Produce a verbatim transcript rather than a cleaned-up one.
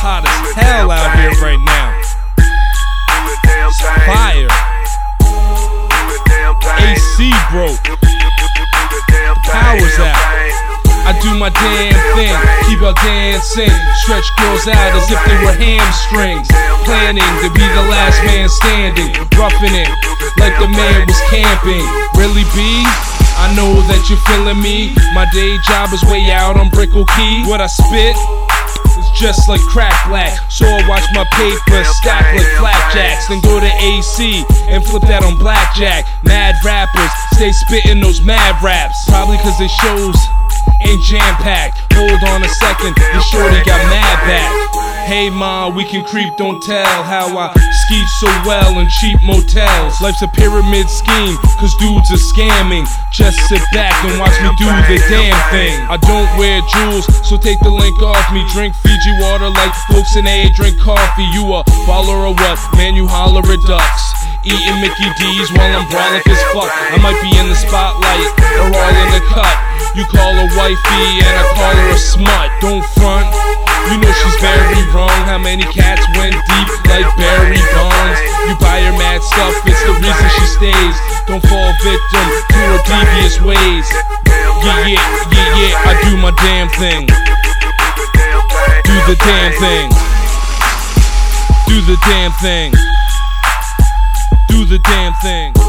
hot as hell out here right now. It's fire. A C broke. The power's out. I do my damn thing, keep out dancing. Stretch girls out as if they were hamstrings. Planning to be the last man standing. Roughing it like the man was camping. Really B? I know that you're feeling me. My day job is way out on Brickell Key. What I spit is just like crack black. So I watch my paper stack like flapjacks. Then go to A C and flip that on blackjack. Mad rappers stay spitting those mad raps. Probably cause they shows ain't jam-packed. Hold on a second, the shorty got mad back. Hey ma, we can creep, don't tell how I ski so well in cheap motels. Life's a pyramid scheme, cause dudes are scamming. Just sit back and watch me do the damn thing. I don't wear jewels, so take the link off me. Drink Fiji water like folks in A drink coffee. You a baller or what? Man, you holler at ducks. Eating Mickey D's while I'm brolic as fuck. I might be in the spotlight or all in the cut. You call her wifey and I call her a smut. Don't front, you know she's very wrong. How many cats went deep like Barry Bonds? You buy her mad stuff, it's the reason she stays. Don't fall victim to her devious ways. Yeah, yeah, yeah, yeah, I do my damn thing. Do the damn thing. Do the damn thing. Do the damn thing.